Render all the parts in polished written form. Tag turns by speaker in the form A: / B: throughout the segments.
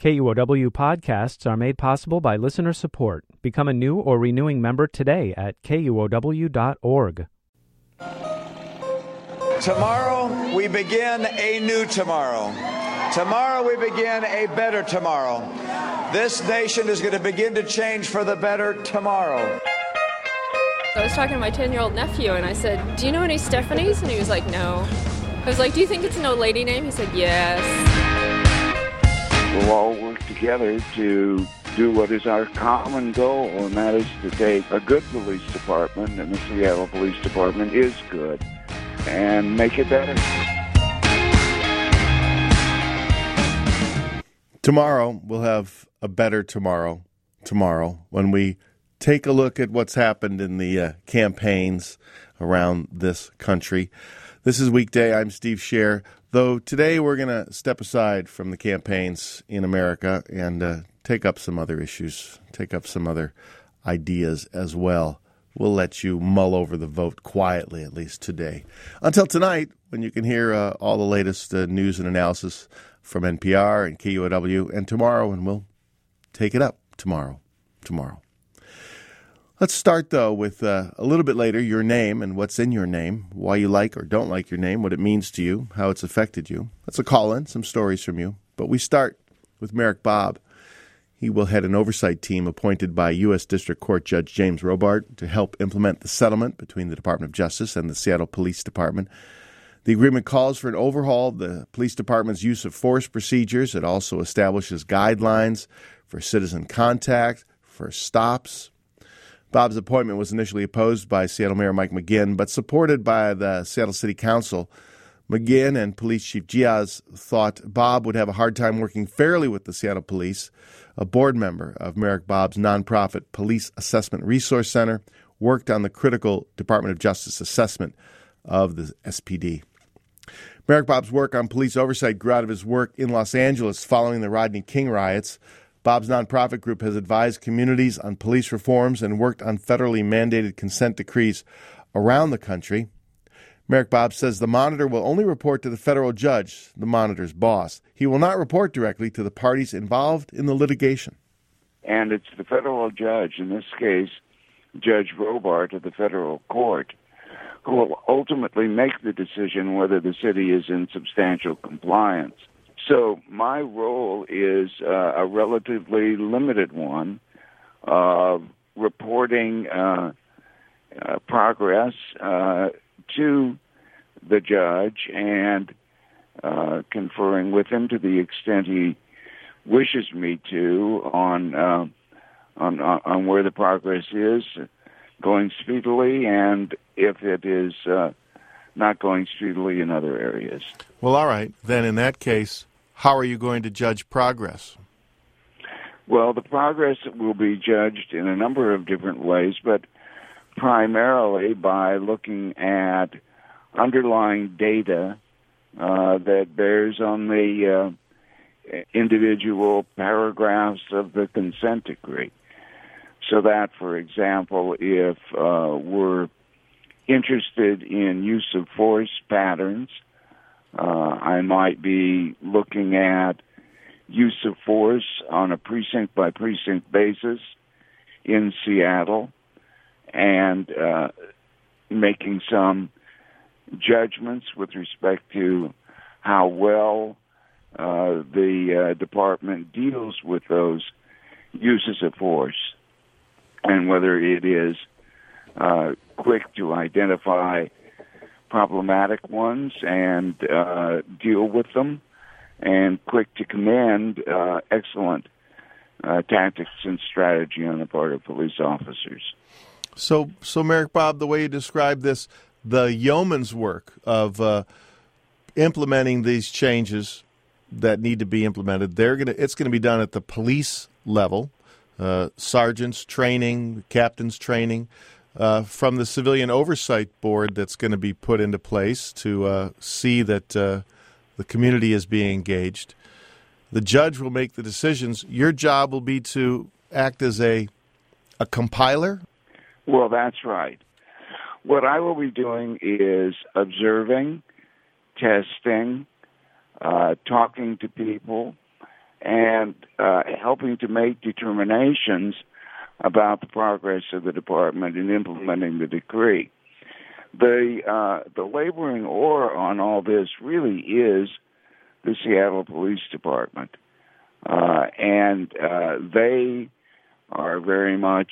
A: KUOW podcasts are made possible by listener support. Become a new or renewing member today at KUOW.org.
B: Tomorrow, we begin a new tomorrow. Tomorrow, we begin a better tomorrow. This nation is going to begin to change for the better tomorrow.
C: I was talking to my 10-year-old nephew, and I said, "Do you know any Stephanies?" And he was like, "No." I was like, "Do you think it's an old lady name?" He said, "Yes."
D: We'll all work together to do what is our common goal, and that is to take a good police department, and the Seattle Police Department is good, and make it better.
E: Tomorrow, we'll have a better tomorrow when we take a look at what's happened in the campaigns around this country. This is Weekday. I'm Steve Scher. Though today we're going to step aside from the campaigns in America and take up some other issues, take up some other ideas as well. We'll let you mull over the vote quietly, at least today. Until tonight, when you can hear all the latest news and analysis from NPR and KUOW, and tomorrow, and we'll take it up tomorrow. Let's start, though, with a little bit later, your name and what's in your name, why you like or don't like your name, what it means to you, how it's affected you. That's a call-in, some stories from you. But we start with Merrick Bobb. He will head an oversight team appointed by U.S. District Court Judge James Robart to help implement the settlement between the Department of Justice and the Seattle Police Department. The agreement calls for an overhaul of the police department's use of force procedures. It also establishes guidelines for citizen contact, for stops. Bobb's appointment was initially opposed by Seattle Mayor Mike McGinn, but supported by the Seattle City Council. McGinn and Police Chief Giaz thought Bobb would have a hard time working fairly with the Seattle Police. A board member of Merrick Bobb's nonprofit Police Assessment Resource Center worked on the critical Department of Justice assessment of the SPD. Merrick Bobb's work on police oversight grew out of his work in Los Angeles following the Rodney King riots. Bobb's nonprofit group has advised communities on police reforms and worked on federally mandated consent decrees around the country. Merrick Bobb says the monitor will only report to the federal judge, the monitor's boss. He will not report directly to the parties involved in the litigation.
D: And it's the federal judge, in this case, Judge Robart of the federal court, who will ultimately make the decision whether the city is in substantial compliance. So my role is a relatively limited one of reporting progress to the judge and conferring with him to the extent he wishes me to on where the progress is going speedily and if it is not going speedily in other areas.
E: Well, all right. Then in that case, how are you going to judge progress?
D: Well, the progress will be judged in a number of different ways, but primarily by looking at underlying data that bears on the individual paragraphs of the consent decree. So that, for example, if we're interested in use of force patterns, I might be looking at use of force on a precinct-by-precinct basis in Seattle and making some judgments with respect to how well the department deals with those uses of force and whether it is quick to identify problematic ones and deal with them, and quick to command excellent tactics and strategy on the part of police officers.
E: So Merrick Bobb, the way you describe this, the yeoman's work of implementing these changes that need to be implemented, it's going to be done at the police level, sergeants training, captains training, from the Civilian Oversight Board that's going to be put into place to see that the community is being engaged. The judge will make the decisions. Your job will be to act as a compiler?
D: Well, that's right. What I will be doing is observing, testing, talking to people, and helping to make determinations about the progress of the department in implementing the decree. The laboring oar on all this really is the Seattle Police Department, and they are very much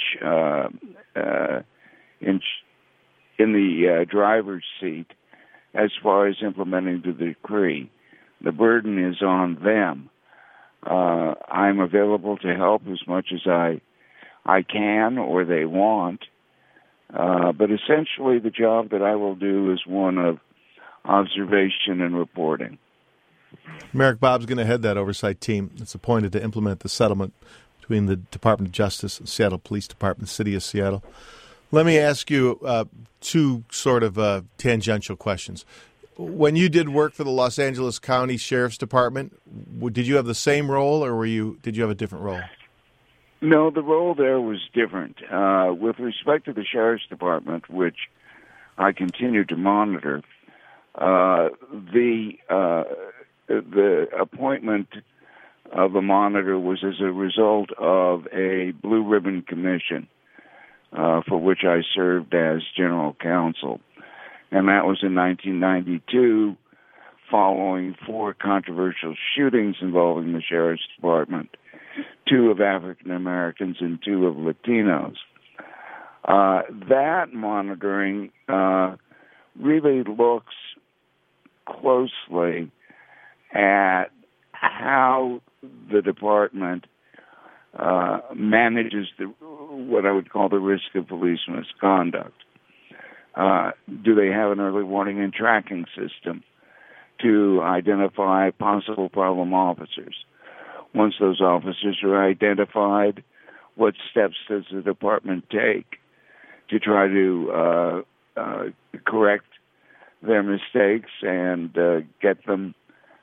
D: in the driver's seat as far as implementing the decree. The burden is on them. I'm available to help as much as I can or they want, but essentially the job that I will do is one of observation and reporting.
E: Merrick Bob's going to head that oversight team that's appointed to implement the settlement between the Department of Justice and Seattle Police Department, City of Seattle. Let me ask you two sort of tangential questions. When you did work for the Los Angeles County Sheriff's Department, did you have the same role, or did you have a different role?
D: No, the role there was different. With respect to the Sheriff's Department, which I continue to monitor, the appointment of a monitor was as a result of a Blue Ribbon Commission for which I served as general counsel. And that was in 1992, following 4 controversial shootings involving the Sheriff's Department, 2 of African Americans and 2 of Latinos. That monitoring really looks closely at how the department manages what I would call the risk of police misconduct. Do they have an early warning and tracking system to identify possible problem officers? Once those officers are identified, what steps does the department take to try to correct their mistakes and get them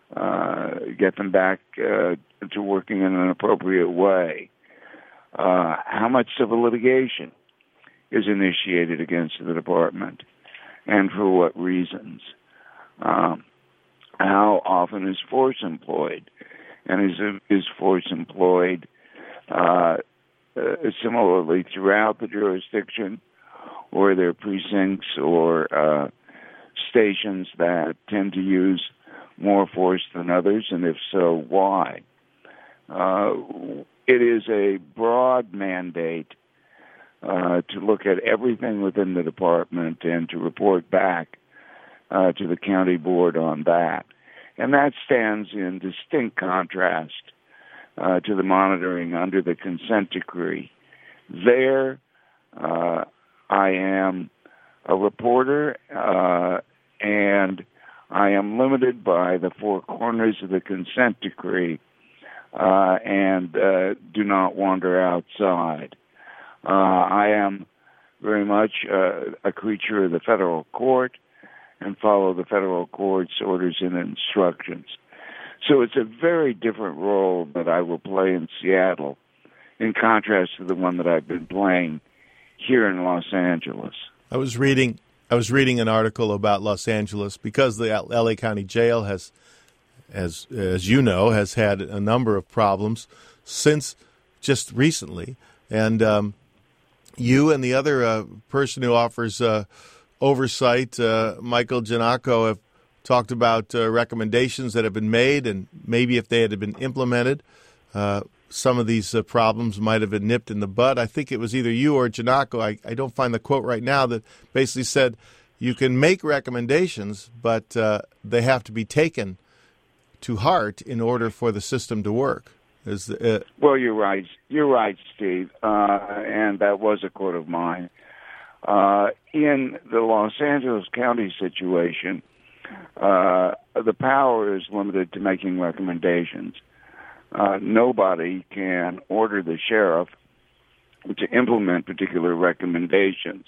D: back to working in an appropriate way? How much civil litigation is initiated against the department, and for what reasons? How often is force employed, and is force employed similarly throughout the jurisdiction, or are there precincts or stations that tend to use more force than others, and if so, why? It is a broad mandate to look at everything within the department and to report back to the county board on that. And that stands in distinct contrast to the monitoring under the consent decree. There, I am a reporter, and I am limited by the 4 corners of the consent decree and do not wander outside. I am very much a creature of the federal court and follow the federal court's orders and instructions. So it's a very different role that I will play in Seattle in contrast to the one that I've been playing here in Los Angeles.
E: I was reading an article about Los Angeles because the L.A. County Jail has, as you know, has had a number of problems since just recently. And you and the other person who offers oversight, Michael Giannacco, have talked about recommendations that have been made, and maybe if they had been implemented, some of these problems might have been nipped in the bud. I think it was either you or Giannacco, I don't find the quote right now, that basically said you can make recommendations, but they have to be taken to heart in order for the system to work.
D: Well, you're right. You're right, Steve. And that was a quote of mine. In the Los Angeles County situation, the power is limited to making recommendations. Nobody can order the sheriff to implement particular recommendations.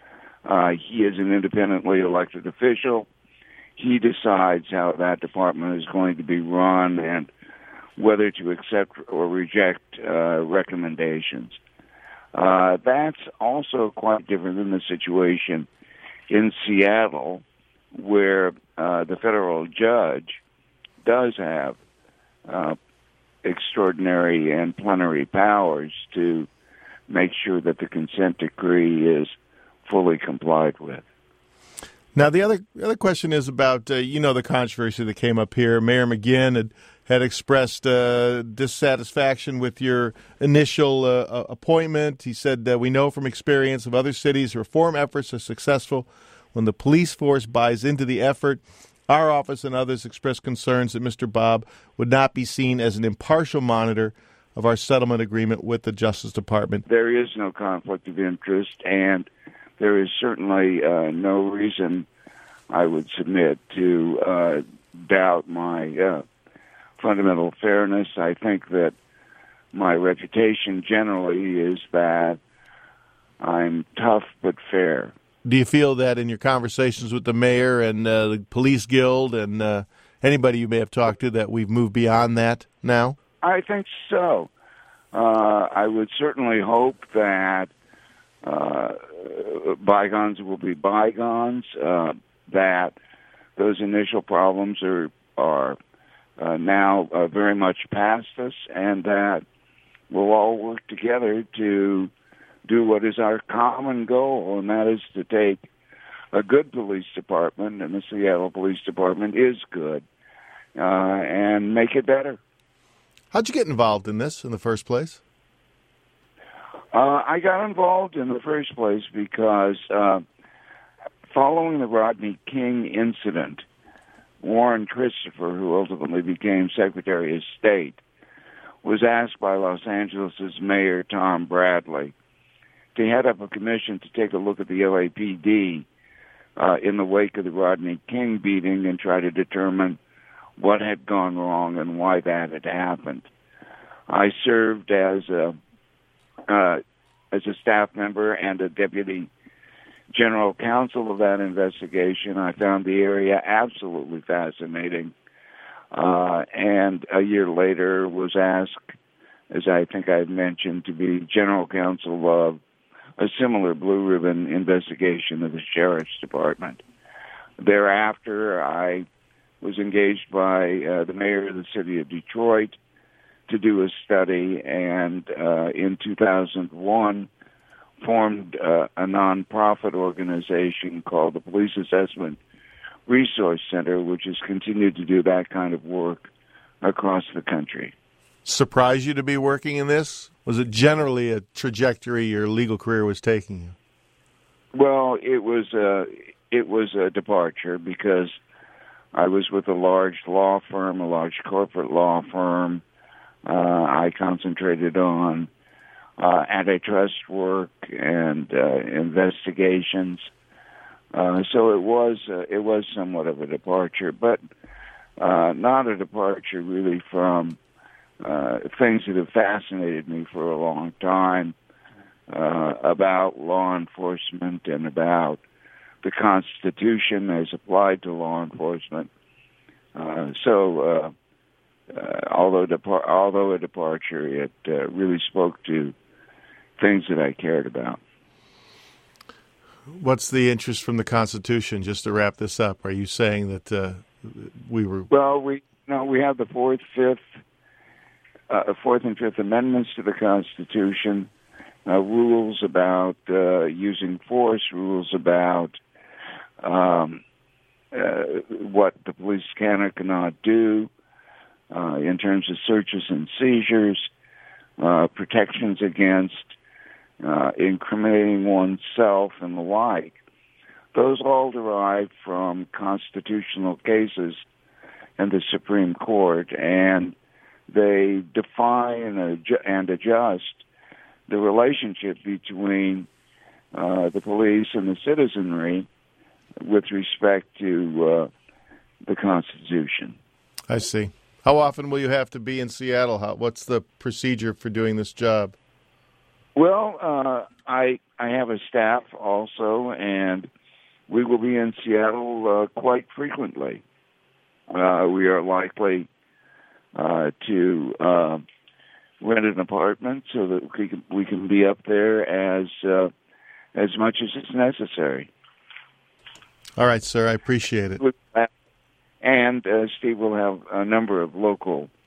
D: He is an independently elected official. He decides how that department is going to be run and whether to accept or reject recommendations. That's also quite different than the situation in Seattle, where the federal judge does have extraordinary and plenary powers to make sure that the consent decree is fully complied with.
E: Now, the other question is about, the controversy that came up here. Mayor McGinn had expressed dissatisfaction with your initial appointment. He said that we know from experience of other cities, reform efforts are successful when the police force buys into the effort. Our office and others expressed concerns that Mr. Bob would not be seen as an impartial monitor of our settlement agreement with the Justice Department.
D: There is no conflict of interest, and there is certainly no reason I would submit to doubt my fundamental fairness. I think that my reputation generally is that I'm tough but fair.
E: Do you feel that in your conversations with the mayor and the police guild and anybody you may have talked to that we've moved beyond that now?
D: I think so. I would certainly hope that bygones will be bygones, that those initial problems are now very much past us, and that we'll all work together to do what is our common goal, and that is to take a good police department, and the Seattle Police Department is good, and make it better.
E: How'd you get involved in this in the first place?
D: I got involved in the first place because following the Rodney King incident, Warren Christopher, who ultimately became Secretary of State, was asked by Los Angeles' Mayor Tom Bradley to head up a commission to take a look at the LAPD in the wake of the Rodney King beating and try to determine what had gone wrong and why that had happened. I served as a staff member and a deputy general counsel of that investigation. I found the area absolutely fascinating, and a year later was asked, as I think I've mentioned, to be general counsel of a similar blue ribbon investigation of the Sheriff's Department. Thereafter, I was engaged by the mayor of the city of Detroit to do a study, and in 2001 formed a nonprofit organization called the Police Assessment Resource Center, which has continued to do that kind of work across the country.
E: Surprised you to be working in this? Was it generally a trajectory your legal career was taking you?
D: Well, it was a departure because I was with a large law firm, a large corporate law firm. I concentrated on antitrust work and investigations. So it was somewhat of a departure, but not a departure really from things that have fascinated me for a long time about law enforcement and about the Constitution as applied to law enforcement. Although a departure, it really spoke to things that I cared about.
E: What's the interest from the Constitution? Just to wrap this up, are you saying that we were?
D: Well, we have the Fourth and Fifth Amendments to the Constitution, rules about using force, rules about what the police can or cannot do in terms of searches and seizures, protections against incriminating oneself and the like. Those all derive from constitutional cases in the Supreme Court, and they define and adjust the relationship between the police and the citizenry with respect to the Constitution.
E: I see. How often will you have to be in Seattle? What's the procedure for doing this job?
D: Well, I have a staff also, and we will be in Seattle quite frequently. We are likely to rent an apartment so that we can be up there as much as it's necessary.
E: All right, sir. I appreciate it.
D: And Steve will have a number of local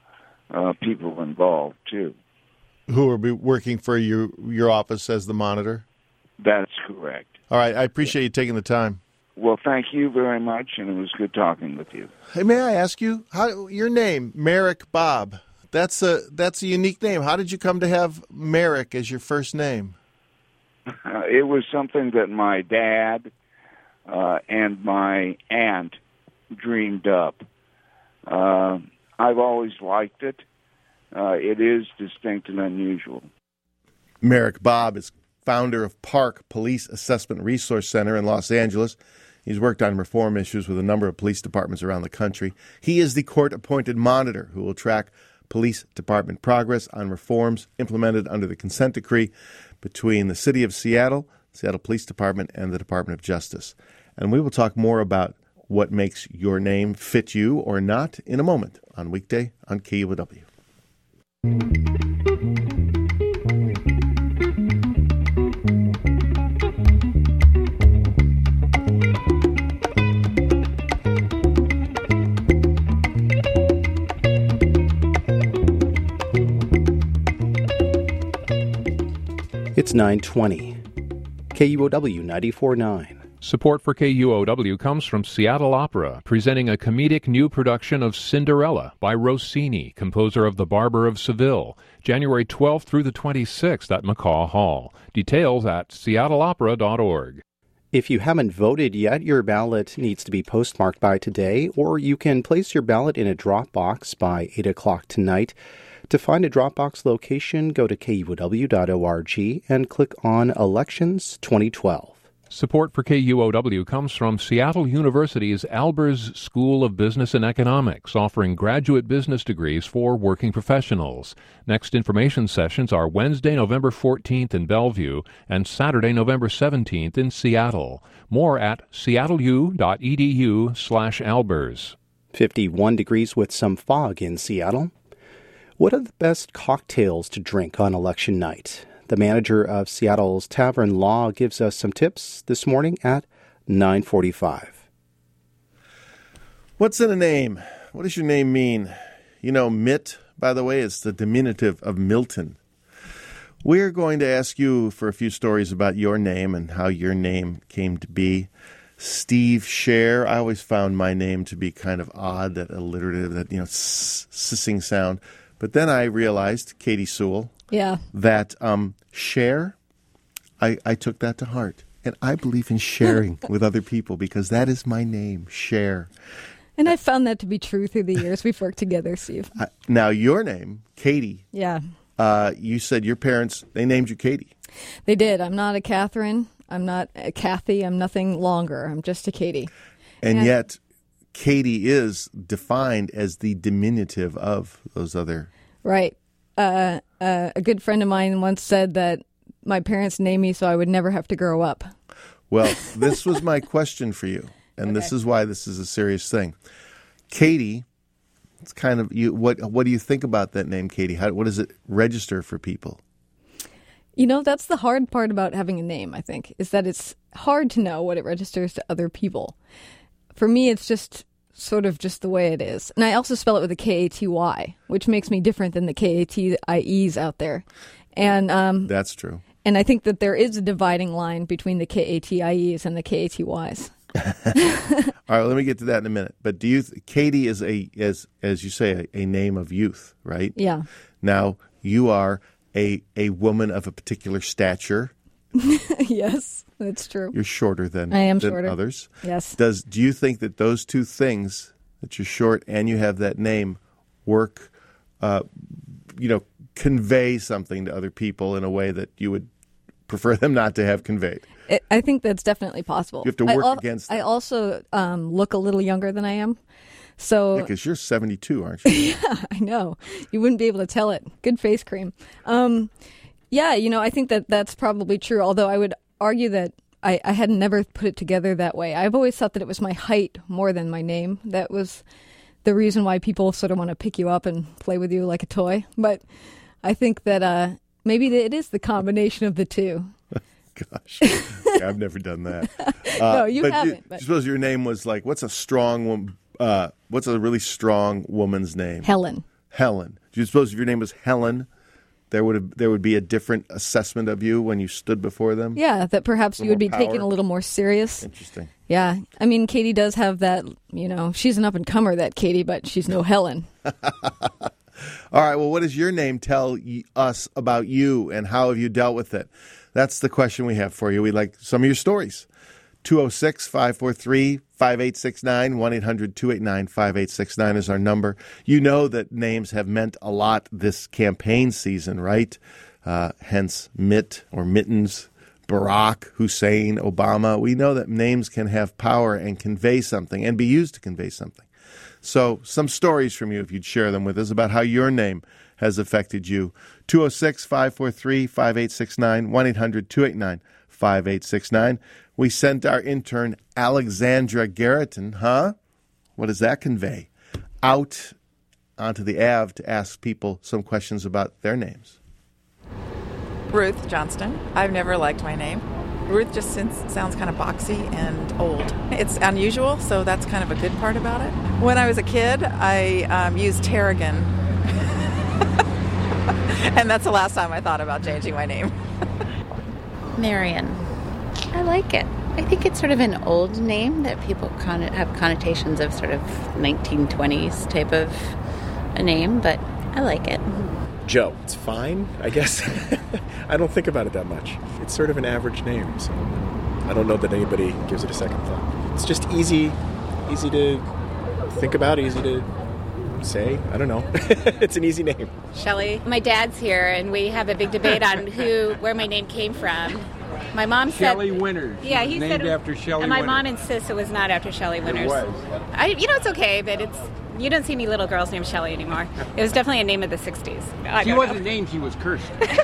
D: people involved, too.
E: Who will be working for your office as the monitor?
D: That's correct.
E: All right. I appreciate you taking the time.
D: Well, thank you very much, and it was good talking with you.
E: Hey, may I ask you, how your name, Merrick Bob? That's a unique name. How did you come to have Merrick as your first name?
D: It was something that my dad and my aunt dreamed up. I've always liked it. It is distinct and unusual.
E: Merrick Bob is founder of Park Police Assessment Resource Center in Los Angeles. He's worked on reform issues with a number of police departments around the country. He is the court-appointed monitor who will track police department progress on reforms implemented under the consent decree between the City of Seattle, Seattle Police Department, and the Department of Justice. And we will talk more about what makes your name fit you or not in a moment on Weekday on KUOW.
F: It's 9:20. KUOW 94.9.
G: Support for KUOW comes from Seattle Opera, presenting a comedic new production of Cinderella by Rossini, composer of The Barber of Seville, January 12th through the 26th at McCaw Hall. Details at seattleopera.org.
F: If you haven't voted yet, your ballot needs to be postmarked by today, or you can place your ballot in a drop box by 8 o'clock tonight. To find a Dropbox location, go to KUOW.org and click on Elections 2012.
G: Support for KUOW comes from Seattle University's Albers School of Business and Economics, offering graduate business degrees for working professionals. Next information sessions are Wednesday, November 14th in Bellevue and Saturday, November 17th in Seattle. More at seattleu.edu/Albers.
F: 51 degrees with some fog in Seattle. What are the best cocktails to drink on election night? The manager of Seattle's Tavern Law gives us some tips this morning at 9:45.
E: What's in a name? What does your name mean? You know, Mitt, by the way, is the diminutive of Milton. We're going to ask you for a few stories about your name and how your name came to be. Steve Scher. I always found my name to be kind of odd, that alliterative, that, sissing sound. But then I realized, Katie Sewell, that share, I took that to heart. And I believe in sharing with other people because that is my name, Share.
H: And I found that to be true through the years we've worked together, Steve.
E: Now, your name, Katie.
H: Yeah.
E: You said your parents, they named you Katie.
H: They did. I'm not a Catherine. I'm not a Kathy. I'm nothing longer. I'm just a Katie.
E: And yet, Katie is defined as the diminutive of those other.
H: Right. A good friend of mine once said that my parents named me so I would never have to grow up.
E: Well, this was my question for you, and This is why this is a serious thing. Katie, it's kind of you. What do you think about that name, Katie? What does it register for people?
H: You know, that's the hard part about having a name, I think, is that it's hard to know what it registers to other people. For me, it's just sort of just the way it is. And I also spell it with a K-A-T-Y, which makes me different than the K-A-T-I-Es out there. And
E: that's true.
H: And I think that there is a dividing line between the K-A-T-I-Es and the K-A-T-Ys.
E: All right, let me get to that in a minute. But do you Katie is as you say, a name of youth, right?
H: Yeah.
E: Now, you are a woman of a particular stature.
H: Yes, that's true.
E: You're shorter than
H: shorter.
E: Others.
H: Yes.
E: Do you think that those two things, that you're short and you have that name, work, convey something to other people in a way that you would prefer them not to have conveyed?
H: I think that's definitely possible.
E: You have to work against that.
H: I also look a little younger than I am. So,
E: because you're 72, aren't you?
H: Yeah, I know. You wouldn't be able to tell it. Good face cream. I think that's probably true, although I would argue that I had never put it together that way. I've always thought that it was my height more than my name. That was the reason why people sort of want to pick you up and play with you like a toy. But I think that maybe it is the combination of the two.
E: Gosh, I've never done that.
H: No, you haven't.
E: I suppose your name was like, what's a really strong woman's name?
H: Helen.
E: Helen. Do you suppose if your name was Helen, there would be a different assessment of you when you stood before them?
H: Yeah, that perhaps you would be taken a little more serious.
E: Interesting.
H: Yeah. I mean, Katie does have that, she's an up-and-comer, that Katie, but she's no Helen.
E: All right, well, what does your name tell us about you, and how have you dealt with it? That's the question we have for you. We'd like some of your stories. 206-543-5869, 1-800-289-5869 is our number. You know that names have meant a lot this campaign season, right? Hence Mitt or Mittens, Barack, Hussein, Obama. We know that names can have power and convey something and be used to convey something. So some stories from you, if you'd share them with us, about how your name has affected you. 206-543-5869, 1-800-289-5869. We sent our intern, Alexandra Garreton, what does that convey? Out onto the Ave to ask people some questions about their names.
I: Ruth Johnston. I've never liked my name. Ruth just sounds kind of boxy and old. It's unusual, so that's kind of a good part about it. When I was a kid, I used Tarragon. And that's the last time I thought about changing my name.
J: Marion. I like it. I think it's sort of an old name that people have connotations of sort of 1920s type of a name, but I like it.
K: Joe. It's fine, I guess. I don't think about it that much. It's sort of an average name, so I don't know that anybody gives it a second thought. It's just easy to think about, easy to say. I don't know. It's an easy name.
L: Shelley. My dad's here, and we have a big debate on where my name came from. My mom said
M: Shelley Winters.
L: Yeah, he
M: named
L: said
M: after Shelley
L: and my
M: Winters.
L: mom insists it was not after Shelley Winters.
M: It was.
L: It's okay, but you don't see any little girls named Shelley anymore. It was definitely a name of the 60s.
M: She wasn't named, she was cursed.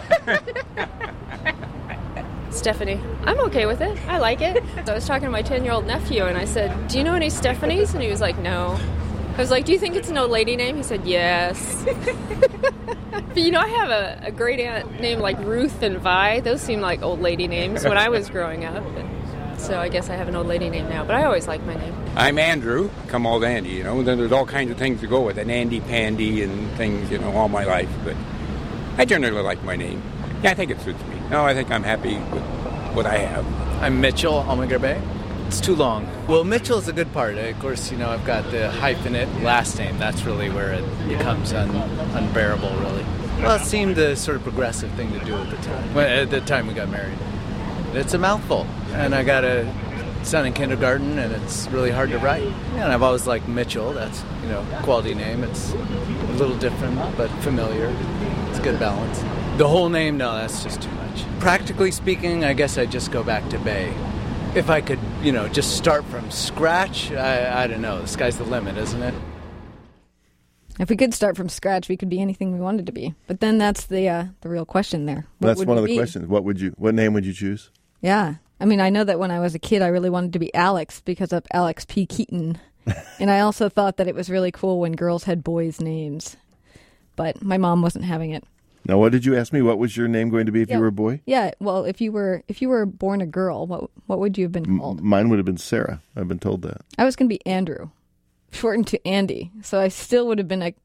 C: Stephanie. I'm okay with it. I like it. I was talking to my 10-year-old nephew, and I said, do you know any Stephanies? And he was like, no. I was like, do you think it's an old lady name? He said, yes. But I have a great aunt named like Ruth and Vi. Those seem like old lady names when I was growing up. So I guess I have an old lady name now, but I always like my name.
M: I'm Andrew, come old Andy, Then there's all kinds of things to go with it, Andy Pandy and things, all my life. But I generally like my name. Yeah, I think it suits me. No, I think I'm happy with what I have.
N: I'm Mitchell Almaguer. It's too long. Well, Mitchell's a good part. Of course, I've got the hyphenate last name. That's really where it becomes unbearable, really. Well, it seemed the sort of progressive thing to do at the time. At the time we got married. It's a mouthful. And I got a son in kindergarten, and it's really hard to write. Yeah, and I've always liked Mitchell. That's, quality name. It's a little different, but familiar. It's a good balance. The whole name, no, that's just too much. Practically speaking, I guess I'd just go back to Bay. If I could, just start from scratch, I don't know. The sky's the limit, isn't it?
H: If we could start from scratch, we could be anything we wanted to be. But then that's the real question there.
E: That's one of the questions. What name would you choose?
H: Yeah. I mean, I know that when I was a kid, I really wanted to be Alex because of Alex P. Keaton. And I also thought that it was really cool when girls had boys' names. But my mom wasn't having it.
E: Now, what did you ask me? What was your name going to be if you were a boy?
H: Yeah, well, if you were born a girl, what would you have been called?
E: Mine would have been Sarah. I've been told that.
H: I was going to be Andrew, shortened to Andy. So I still would have been a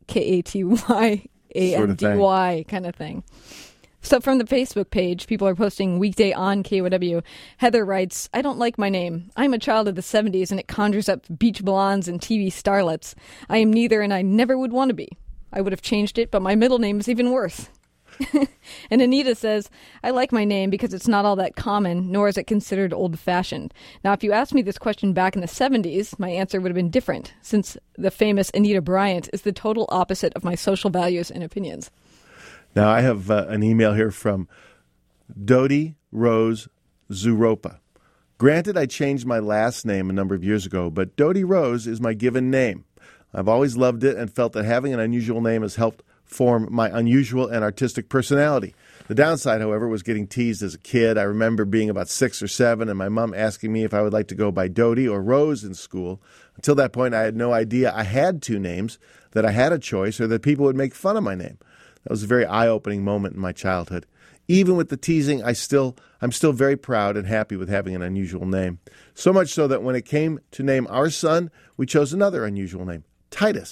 H: Katyyandy kind of thing. So from the Facebook page, people are posting weekday on KOW. Heather writes, I don't like my name. I'm a child of the 70s, and it conjures up beach blondes and TV starlets. I am neither, and I never would want to be. I would have changed it, but my middle name is even worse. And Anita says, I like my name because it's not all that common, nor is it considered old-fashioned. Now, if you asked me this question back in the 70s, my answer would have been different, since the famous Anita Bryant is the total opposite of my social values and opinions.
E: Now, I have an email here from Dodie Rose Zuropa. Granted, I changed my last name a number of years ago, but Dodie Rose is my given name. I've always loved it and felt that having an unusual name has helped form my unusual and artistic personality. The downside, however, was getting teased as a kid. I remember being about 6 or 7 and my mom asking me if I would like to go by Dodie or Rose in school. Until that point, I had no idea I had 2 names, that I had a choice, or that people would make fun of my name. That was a very eye-opening moment in my childhood. Even with the teasing, I'm still very proud and happy with having an unusual name. So much so that when it came to name our son, we chose another unusual name, Titus.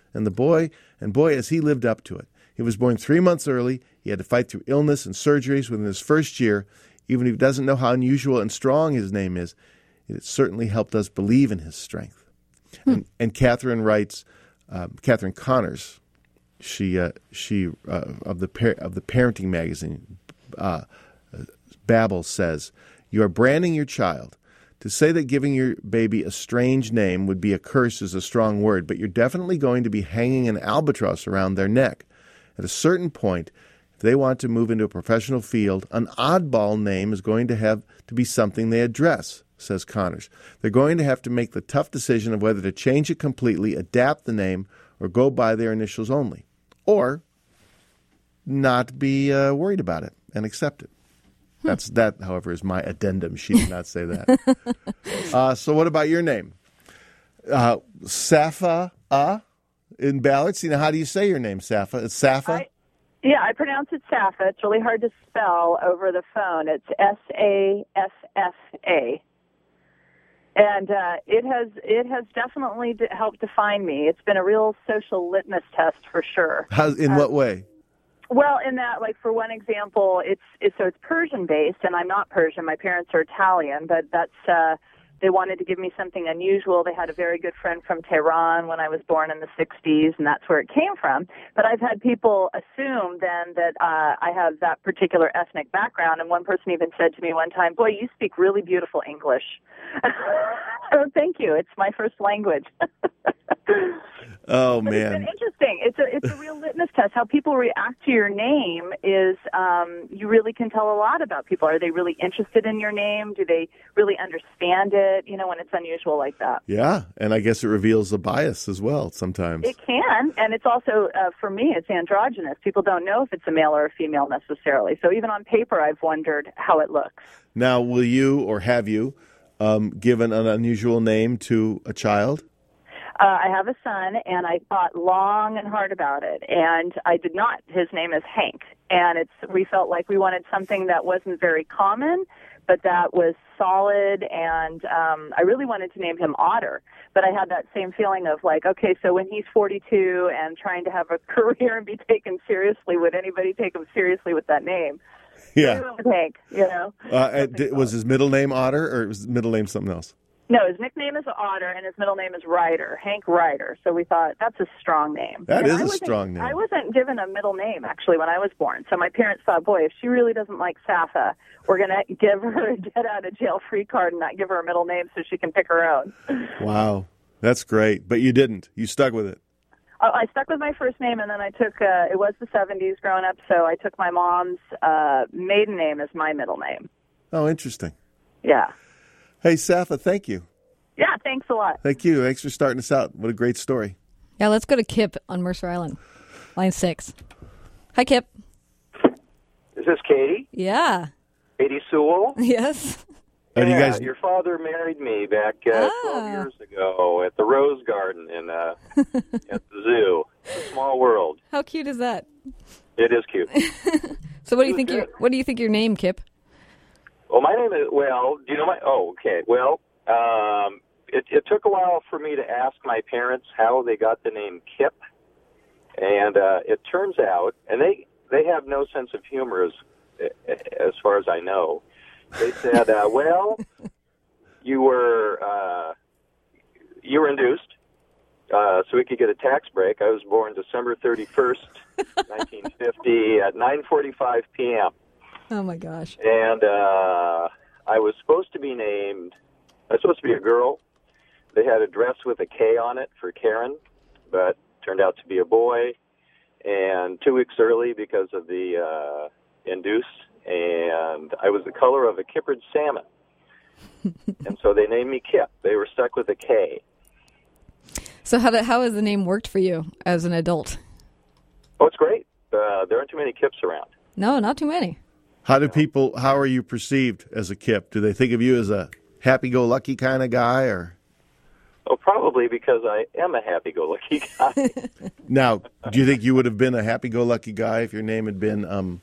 E: And boy, as he lived up to it. He was born 3 months early. He had to fight through illness and surgeries within his first year. Even if he doesn't know how unusual and strong his name is, it certainly helped us believe in his strength. And Catherine writes, Catherine Connors, she of the parenting magazine, Babel, says, "You are branding your child. To say that giving your baby a strange name would be a curse is a strong word, but you're definitely going to be hanging an albatross around their neck. At a certain point, if they want to move into a professional field, an oddball name is going to have to be something they address," says Connors. "They're going to have to make the tough decision of whether to change it completely, adapt the name, or go by their initials only. Or not be worried about it and accept it." That, however, is my addendum. She did not say that. So what about your name? Safa in Ballard. See, now how do you say your name, Safa? It's Safa?
O: I pronounce it Safa. It's really hard to spell over the phone. It's Saffa. And it has definitely helped define me. It's been a real social litmus test for sure.
E: In what way?
O: Well, in that, like, for one example, it's Persian based, and I'm not Persian. My parents are Italian, but that's they wanted to give me something unusual. They had a very good friend from Tehran when I was born in the 60s, and that's where it came from. But I've had people assume then that I have that particular ethnic background, and one person even said to me one time, "Boy, you speak really beautiful English." Oh, thank you. It's my first language.
E: Oh,
O: but
E: man.
O: It's been interesting. It's a real litmus test. How people react to your name is you really can tell a lot about people. Are they really interested in your name? Do they really understand it, when it's unusual like that?
E: Yeah, and I guess it reveals a bias as well sometimes.
O: It can, and it's also, for me, it's androgynous. People don't know if it's a male or a female necessarily. So even on paper, I've wondered how it looks.
E: Now, will you or have you given an unusual name to a child?
O: I have a son, and I thought long and hard about it, and I did not. His name is Hank, and we felt like we wanted something that wasn't very common, but that was solid, and I really wanted to name him Otter, but I had that same feeling of like, okay, so when he's 42 and trying to have a career and be taken seriously, would anybody take him seriously with that name?
E: Yeah.
O: So Hank,
E: was his middle name Otter, or was his middle name something else?
O: No, his nickname is Otter, and his middle name is Ryder, Hank Ryder. So we thought, that's a strong name.
E: That is a strong name.
O: I wasn't given a middle name, actually, when I was born. So my parents thought, boy, if she really doesn't like Safa, we're going to give her a get-out-of-jail-free card and not give her a middle name so she can pick her own.
E: Wow, that's great. But you didn't. You stuck with it.
O: I stuck with my first name, and then I took, it was the 70s growing up, so I took my mom's maiden name as my middle name.
E: Oh, interesting.
O: Yeah.
E: Hey, Safa, thank you.
O: Yeah, thanks a lot.
E: Thank you. Thanks for starting us out. What a great story.
H: Yeah, let's go to Kip on Mercer Island, line 6. Hi, Kip.
P: Is this Katie?
H: Yeah.
P: Katie Sewell?
H: Yes.
P: Yeah, your father married me back 12 years ago at the Rose Garden at the zoo. It's a small world.
H: How cute is that?
P: It is cute.
H: So what do you think your name, Kip?
P: Well, my name is, do you know my, okay. Well, it took a while for me to ask my parents how they got the name Kip. And it turns out, and they have no sense of humor as far as I know. They said, you were induced, so we could get a tax break. I was born December 31st, 1950 at 9:45 p.m.
H: Oh, my gosh.
P: And I was supposed to be a girl. They had a dress with a K on it for Karen, but turned out to be a boy. And 2 weeks early because of the induce, and I was the color of a kippered salmon. And so they named me Kip. They were stuck with a K.
H: So how has the name worked for you as an adult?
P: Oh, it's great. There aren't too many Kips around.
H: No, not too many.
E: How are you perceived as a Kip? Do they think of you as a happy-go-lucky kind of guy, or?
P: Oh, probably because I am a happy-go-lucky guy.
E: Now, do you think you would have been a happy-go-lucky guy if your name had been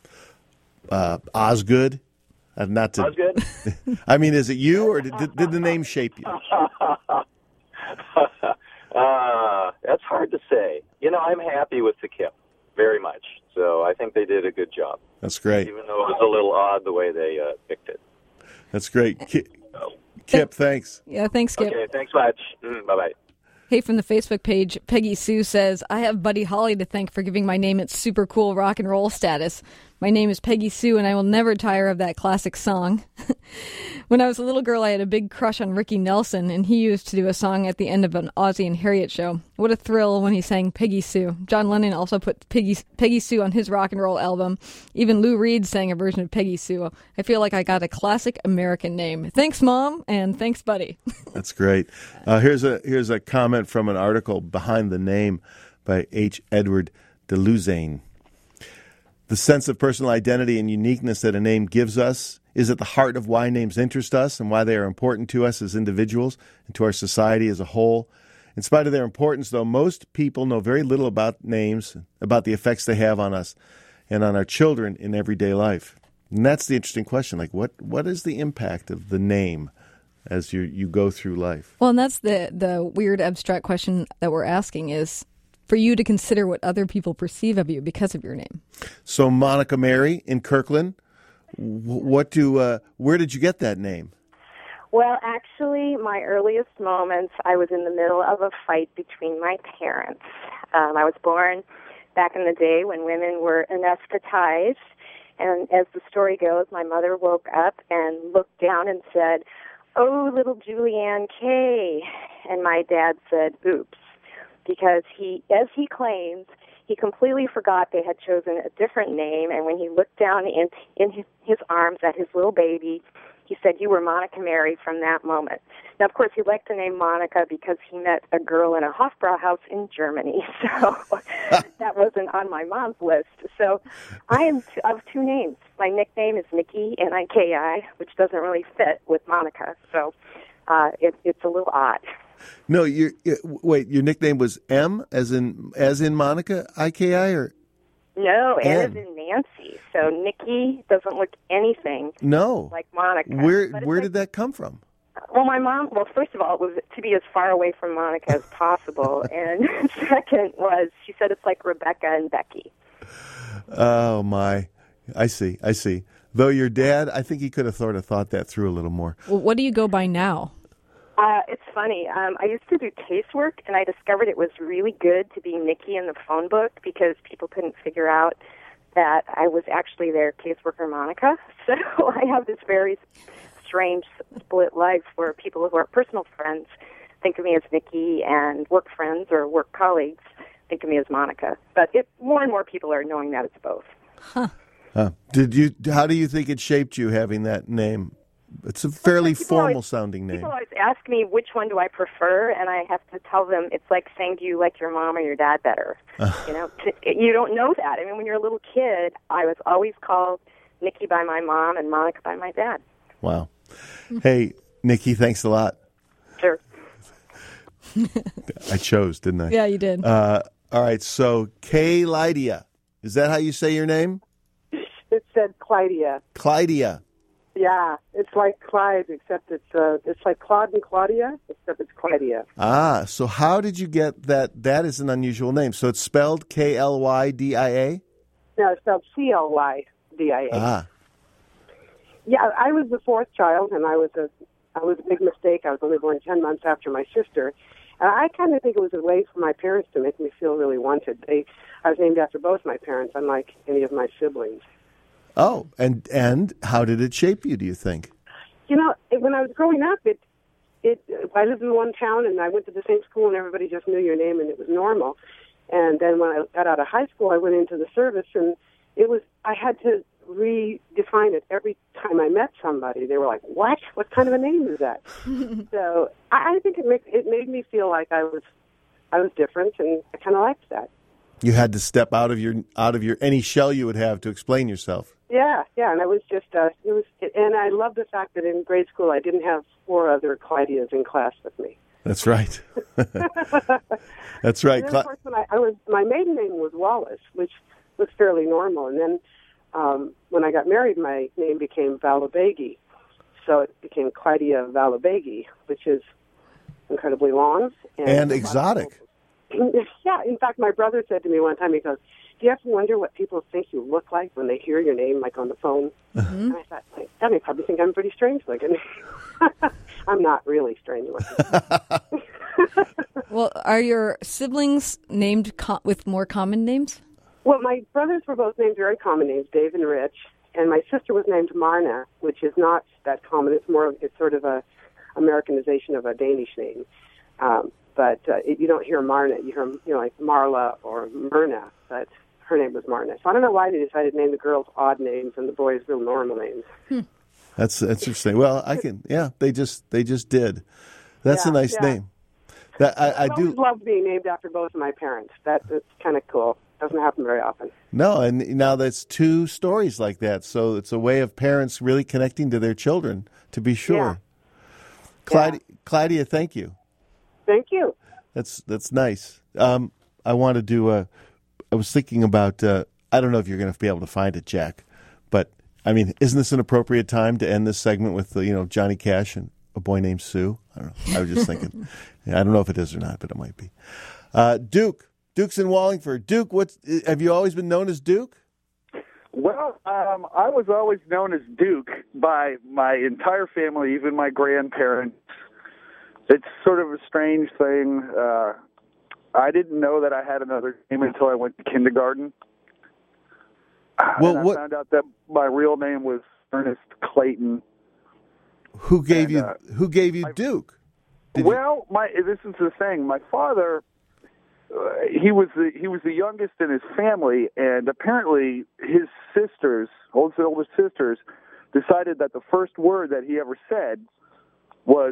E: Osgood?
P: Osgood?
E: I mean, is it you, or did the name shape you?
P: That's hard to say. I'm happy with the Kip very much. So I think they did a good job.
E: That's great.
P: Even though it was a little odd the way they picked it.
E: That's great. Kip, thanks.
H: Yeah, thanks, Kip.
P: Okay, thanks much. Bye-bye.
H: Hey, from the Facebook page, Peggy Sue says, I have Buddy Holly to thank for giving my name its super cool rock and roll status. My name is Peggy Sue, and I will never tire of that classic song. When I was a little girl, I had a big crush on Ricky Nelson, and he used to do a song at the end of an Ozzie and Harriet show. What a thrill when he sang Peggy Sue. John Lennon also put Peggy Sue on his rock and roll album. Even Lou Reed sang a version of Peggy Sue. I feel like I got a classic American name. Thanks, Mom, and thanks, Buddy.
E: That's great. Here's a comment from an article, Behind the Name, by H. Edward DeLuzane. The sense of personal identity and uniqueness that a name gives us is at the heart of why names interest us and why they are important to us as individuals and to our society as a whole. In spite of their importance, though, most people know very little about names, about the effects they have on us and on our children in everyday life. And that's the interesting question. Like, what is the impact of the name as you go through life?
H: Well, and that's the weird abstract question that we're asking is for you to consider what other people perceive of you because of your name.
E: So, Monica Mary in Kirkland, where did you get that name?
Q: Well, actually, my earliest moments, I was in the middle of a fight between my parents. I was born back in the day when women were anesthetized, and as the story goes, my mother woke up and looked down and said, "Oh, little Julianne Kay," and my dad said, "Oops," because as he claims, he completely forgot they had chosen a different name, and when he looked down in his arms at his little baby, he said, "You were Monica Mary from that moment." Now, of course, he liked the name Monica because he met a girl in a Hofbrauhaus in Germany, so that wasn't on my mom's list. So I have two names. My nickname is Nikki, N-I-K-I, which doesn't really fit with Monica, so it's a little odd.
E: No, your nickname was M, as in Monica, I-K-I, or?
Q: No, N as in Nancy. So Nikki doesn't look anything like Monica.
E: Where did that come from?
Q: Well, my mom, first of all, it was to be as far away from Monica as possible. And second was, she said it's like Rebecca and Becky.
E: Oh, my. I see. Though your dad, I think he could have sort of thought that through a little more.
H: Well, what do you go by now?
Q: It's funny. I used to do casework, and I discovered it was really good to be Nikki in the phone book because people couldn't figure out that I was actually their caseworker, Monica. So I have this very strange split life where people who are personal friends think of me as Nikki, and work friends or work colleagues think of me as Monica. But more and more people are knowing that it's both.
H: Huh.
E: How do you think it shaped you having that name? It's a fairly formal-sounding name.
Q: People always ask me which one do I prefer, and I have to tell them it's like saying, do you like your mom or your dad better? You don't know that. I mean, when you're a little kid, I was always called Nikki by my mom and Monica by my dad.
E: Wow. Hey, Nikki, thanks a lot.
Q: Sure.
E: I chose, didn't I?
H: Yeah, you did.
E: All right, so Kay-Lydia. Is that how you say your name?
R: It said Clydia.
E: Clydia.
R: Yeah, it's like Clyde, except it's like Claude and Claudia, except it's Clydia.
E: Ah, so how did you get that? That is an unusual name. So it's spelled K-L-Y-D-I-A?
R: No, it's spelled C-L-Y-D-I-A.
E: Ah.
R: Yeah, I was the fourth child, and I was a big mistake. I was only born 10 months after my sister. And I kind of think it was a way for my parents to make me feel really wanted. I was named after both my parents, unlike any of my siblings.
E: Oh, and how did it shape you, do you think?
R: You know, when I was growing up, I lived in one town, and I went to the same school, and everybody just knew your name, and it was normal. And then when I got out of high school, I went into the service, and I had to redefine it every time I met somebody. They were like, "What? What kind of a name is that?" So I think it made me feel like I was different, and I kind of liked that.
E: You had to step out of your any shell you would have to explain yourself.
R: Yeah, and I was just and I love the fact that in grade school I didn't have 4 other Clydias in class with me.
E: That's right. That's right.
R: And then, of course, my maiden name was Wallace, which was fairly normal, and then when I got married, my name became Valabegi, so it became Clydia Valabegi, which is incredibly long
E: and exotic.
R: Yeah, in fact, my brother said to me one time, he goes, "Do you ever wonder what people think you look like when they hear your name, like on the phone?" And I thought, like, that may probably think I'm pretty strange looking. I'm not really strange looking.
H: Well, are your siblings named with more common names?
R: Well, my brothers were both named very common names, Dave and Rich, and my sister was named Marna, which is not that common. It's sort of a Americanization of a Danish name. But you don't hear Marna. You hear, like Marla or Myrna, but her name was Marna. So I don't know why they decided to name the girls odd names and the boys real normal names.
E: That's interesting. Well, they just did. That's a nice name. That I do
R: love being named after both of my parents. That's kind of cool. Doesn't happen very often.
E: No, and now that's two stories like that. So it's a way of parents really connecting to their children, to be sure. Yeah. Claudia, thank you.
R: Thank you.
E: That's nice. I want to do I was thinking about, I don't know if you're going to be able to find it, Jack, but, I mean, isn't this an appropriate time to end this segment with, Johnny Cash and A Boy Named Sue? I don't know. I was just thinking. I don't know if it is or not, but it might be. Duke's in Wallingford. Duke, have you always been known as Duke?
S: Well, I was always known as Duke by my entire family, even my grandparents. It's sort of a strange thing. I didn't know that I had another name until I went to kindergarten. Well, I found out that my real name was Ernest Clayton.
E: Who gave you Duke?
S: This is the thing. My father, he was the youngest in his family, and apparently his older sisters, decided that the first word that he ever said was.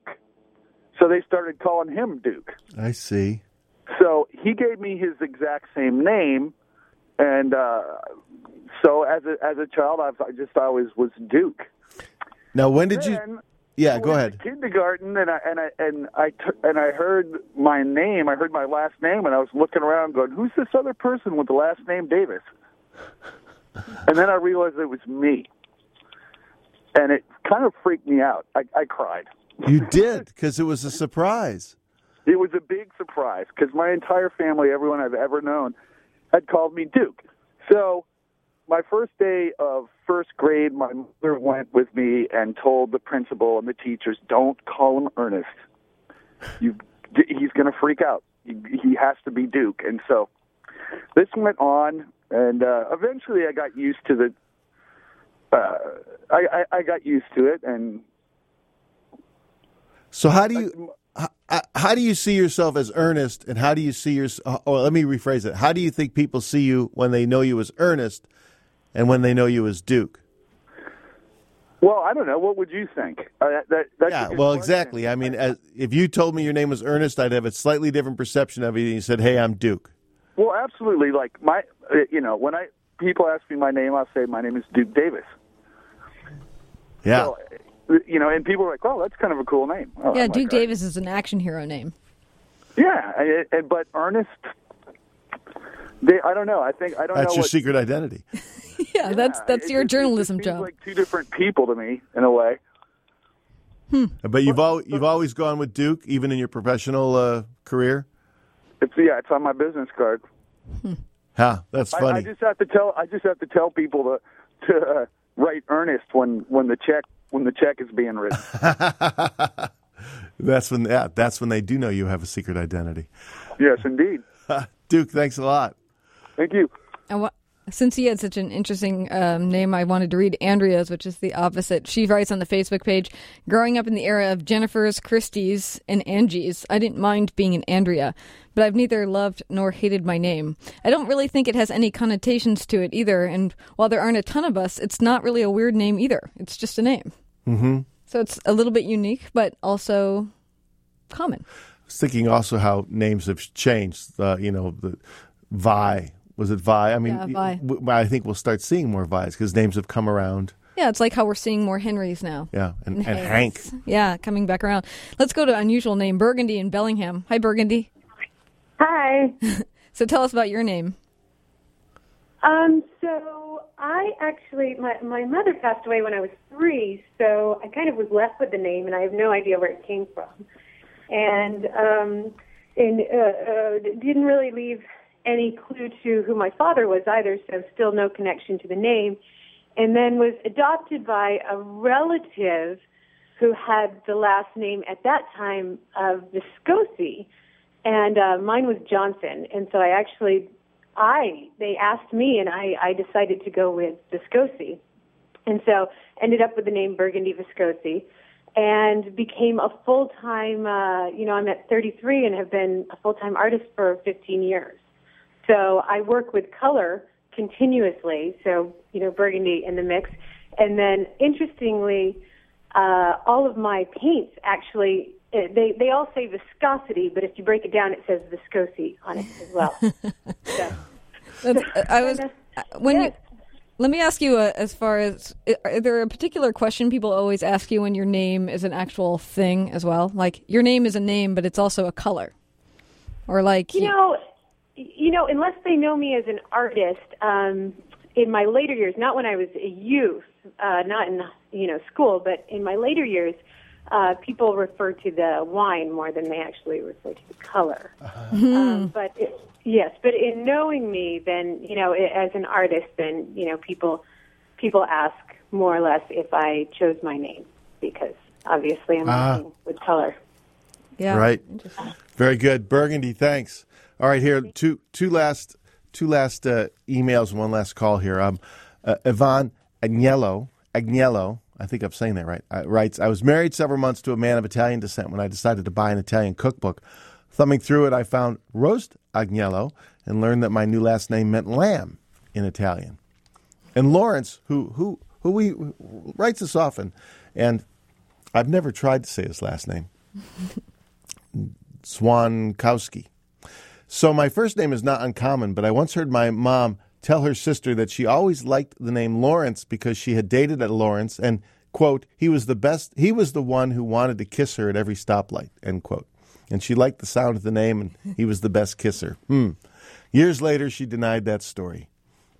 S: So they started calling him Duke.
E: I see.
S: So he gave me his exact same name, and so as a child, I just always was Duke.
E: Now, when did you? Yeah, go ahead.
S: Kindergarten, and I heard my name. I heard my last name, and I was looking around, going, "Who's this other person with the last name Davis?" And then I realized it was me, and it kind of freaked me out. I cried.
E: You did, because it was a surprise.
S: It was a big surprise, because my entire family, everyone I've ever known, had called me Duke. So my first day of first grade, my mother went with me and told the principal and the teachers, "Don't call him Ernest. He's going to freak out. He has to be Duke." And so this went on, and eventually I got used to the. I got used to it, and.
E: So how do you see yourself as Ernest, and how do you see let me rephrase it. How do you think people see you when they know you as Ernest and when they know you as Duke?
S: Well, I don't know. What would you think?
E: Exactly. I mean, if you told me your name was Ernest, I'd have a slightly different perception of you, and you said, "Hey, I'm Duke."
S: Well, absolutely. Like when people ask me my name, I'll say my name is Duke Davis.
E: Yeah.
S: So, and people are like, "Oh, that's kind of a cool name." Oh,
H: yeah, Duke Davis is an action hero name.
S: Yeah, but Ernest, I don't know. I don't know.
E: That's your secret identity.
H: Yeah, that's your journalism job.
S: Like two different people to me, in a way.
E: But you've always gone with Duke, even in your professional career.
S: It's on my business card.
E: Yeah, that's funny.
S: I just have to tell people to write Ernest when the check is being written.
E: That's when they do know you have a secret identity.
S: Yes, indeed.
E: Duke, thanks a lot.
S: Thank you.
H: Since he had such an interesting name, I wanted to read Andrea's, which is the opposite. She writes on the Facebook page, "Growing up in the era of Jennifers, Christies, and Angies, I didn't mind being an Andrea, but I've neither loved nor hated my name. I don't really think it has any connotations to it either, and while there aren't a ton of us, it's not really a weird name either. It's just a name."
E: Mm-hmm.
H: So it's a little bit unique, but also common.
E: I was thinking also how names have changed. The Vi. Was it Vi? I mean,
H: yeah, Vi.
E: I think we'll start seeing more Vi's because names have come around.
H: Yeah, it's like how we're seeing more Henrys now.
E: Yeah, and Hank.
H: Yeah, coming back around. Let's go to unusual name, Burgundy in Bellingham. Hi, Burgundy.
T: Hi.
H: So tell us about your name.
T: So I actually, my mother passed away when I was 3, so I kind of was left with the name, and I have no idea where it came from. And and didn't really leave any clue to who my father was either, so still no connection to the name. And then was adopted by a relative who had the last name at that time of Viscosi, and mine was Johnson. And so they asked me, and I decided to go with Viscosi. And so ended up with the name Burgundy Viscosi, and became a full-time, I'm at 33 and have been a full-time artist for 15 years. So I work with color continuously, so, burgundy in the mix. And then, interestingly, all of my paints actually, they all say viscosity, but if you break it down, it says Viscosi on it as well.
H: Let me ask you, as far as, is there a particular question people always ask you when your name is an actual thing as well? Like, your name is a name, but it's also a color. Or like...
T: unless they know me as an artist, in my later years, not when I was a youth, not in, school, but in my later years, people refer to the wine more than they actually refer to the color. But in knowing me, then, as an artist, then, people ask more or less if I chose my name, because obviously I'm working with color.
H: Yeah.
E: Right. Very good. Burgundy, thanks. All right, here, two last emails, one last call here. Yvonne Agnello, I think I'm saying that right, writes, I was married several months to a man of Italian descent when I decided to buy an Italian cookbook. Thumbing through it, I found Roast Agnello and learned that my new last name meant lamb in Italian. And Lawrence, who writes this often, and I've never tried to say his last name, Swankowski. So my first name is not uncommon, but I once heard my mom tell her sister that she always liked the name Lawrence because she had dated a Lawrence and, quote, he was the one who wanted to kiss her at every stoplight, end quote. And she liked the sound of the name and he was the best kisser. Years later, she denied that story.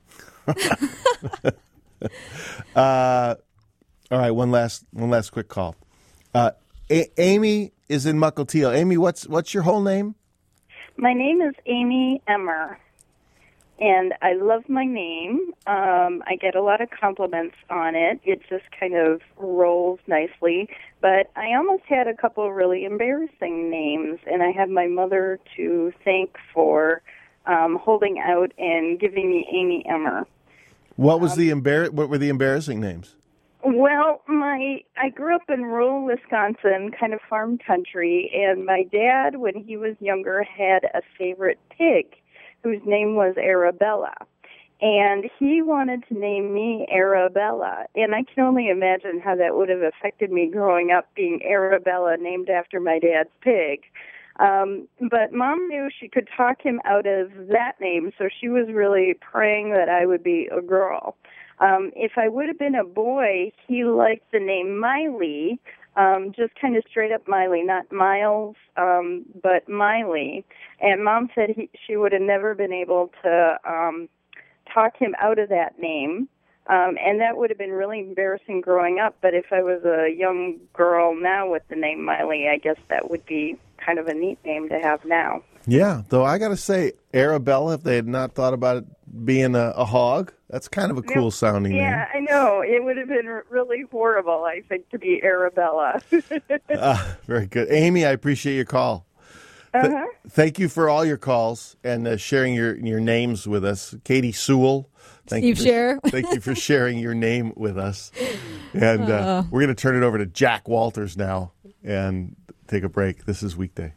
E: All right, one last quick call. Amy is in Mukilteo. Amy, what's your whole name?
U: My name is Amy Emmer, and I love my name. I get a lot of compliments on it. It just kind of rolls nicely. But I almost had a couple really embarrassing names, and I have my mother to thank for holding out and giving me Amy Emmer.
E: What were the embarrassing names?
U: Well, I grew up in rural Wisconsin, kind of farm country, and my dad, when he was younger, had a favorite pig whose name was Arabella. And he wanted to name me Arabella. And I can only imagine how that would have affected me growing up, being Arabella, named after my dad's pig. But Mom knew she could talk him out of that name, so she was really praying that I would be a girl. If I would have been a boy, he liked the name Miley, just kind of straight up Miley, not Miles, but Miley. And Mom said she would have never been able to talk him out of that name. And that would have been really embarrassing growing up. But if I was a young girl now with the name Miley, I guess that would be kind of a neat name to have now.
E: Yeah, though I got to say, Arabella, if they had not thought about it being a hog, that's kind of a cool sounding name.
U: Yeah, I know. It would have been really horrible, I think, to be Arabella.
E: Very good. Amy, I appreciate your call. Thank you for all your calls and sharing your names with us. Katie Sewell. Thank you for sharing your name with us. And we're going to turn it over to Jack Walters now and take a break. This is Weekday.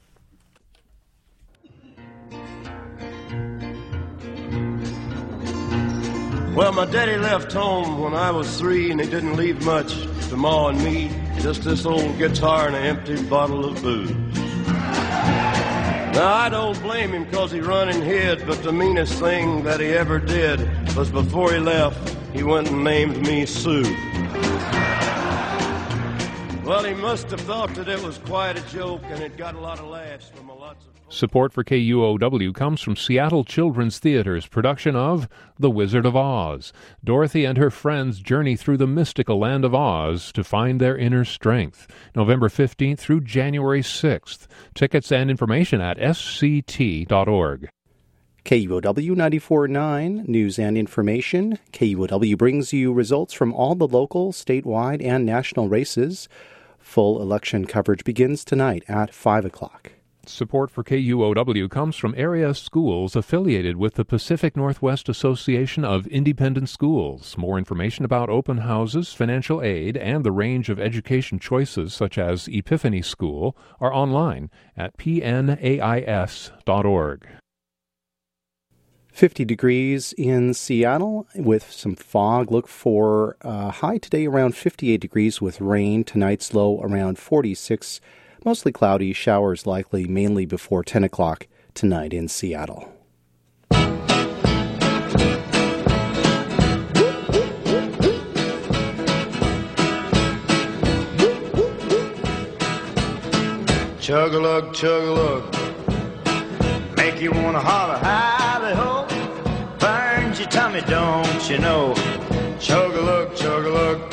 V: Well, my daddy left home when I was 3, and he didn't leave much to Ma and me, just this old guitar and an empty bottle of booze. Now, I don't blame him 'cause he run and hid, but the meanest thing that he ever did was before he left, he went and named me Sue. Well, he must have thought that it was quite a joke, and it got a lot of laughs from a lots of...
G: Support for KUOW comes from Seattle Children's Theater's production of The Wizard of Oz. Dorothy and her friends journey through the mystical land of Oz to find their inner strength. November 15th through January 6th. Tickets and information at sct.org.
F: KUOW 94.9 News and Information. KUOW brings you results from all the local, statewide, and national races. Full election coverage begins tonight at 5 o'clock.
G: Support for KUOW comes from area schools affiliated with the Pacific Northwest Association of Independent Schools. More information about open houses, financial aid, and the range of education choices such as Epiphany School are online at pnais.org.
F: 50 degrees in Seattle with some fog. Look for high today around 58 degrees with rain. Tonight's low around 46. Mostly cloudy, showers likely mainly before 10 o'clock tonight in Seattle.
V: Chug-a-lug, chug-a-lug, make you wanna holler, hi-de-ho, burns your tummy, don't you know? Chug-a-lug, chug-a-lug,